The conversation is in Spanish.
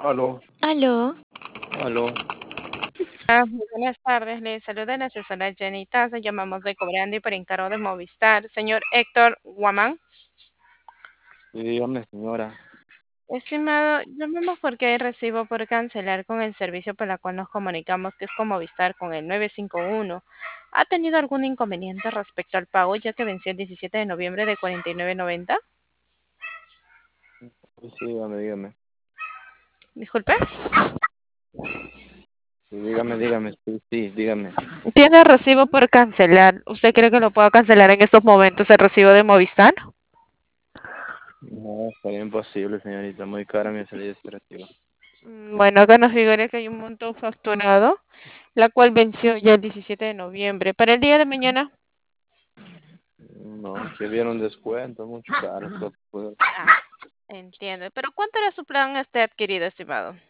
Aló, Aló. aló. Muy buenas tardes, le saluda la asesora Jenny Taza, llamamos de Cobrando y por encargo de Movistar. Señor Héctor Guamán, Sí, dígame, señora. estimado, llamamos porque hay recibo por cancelar con el servicio por la cual nos comunicamos, que es con Movistar, con el 951. ¿Ha tenido algún inconveniente respecto al pago, ya que venció el 17 de noviembre de 49.90? Sí, dígame, dígame. Disculpe. Sí, dígame, sí, sí, dígame. ¿Tiene recibo por cancelar? ¿Usted cree que lo puedo cancelar en estos momentos el recibo de Movistar? No, estaría imposible, señorita. Muy cara mi salida operativa. Bueno, acá nos figura que hay un monto facturado, la cual venció ya el 17 de noviembre. Para el día de mañana. No, que vieron descuento, mucho caro. Ah, entiendo. Pero ¿cuánto era su plan adquirido, estimado?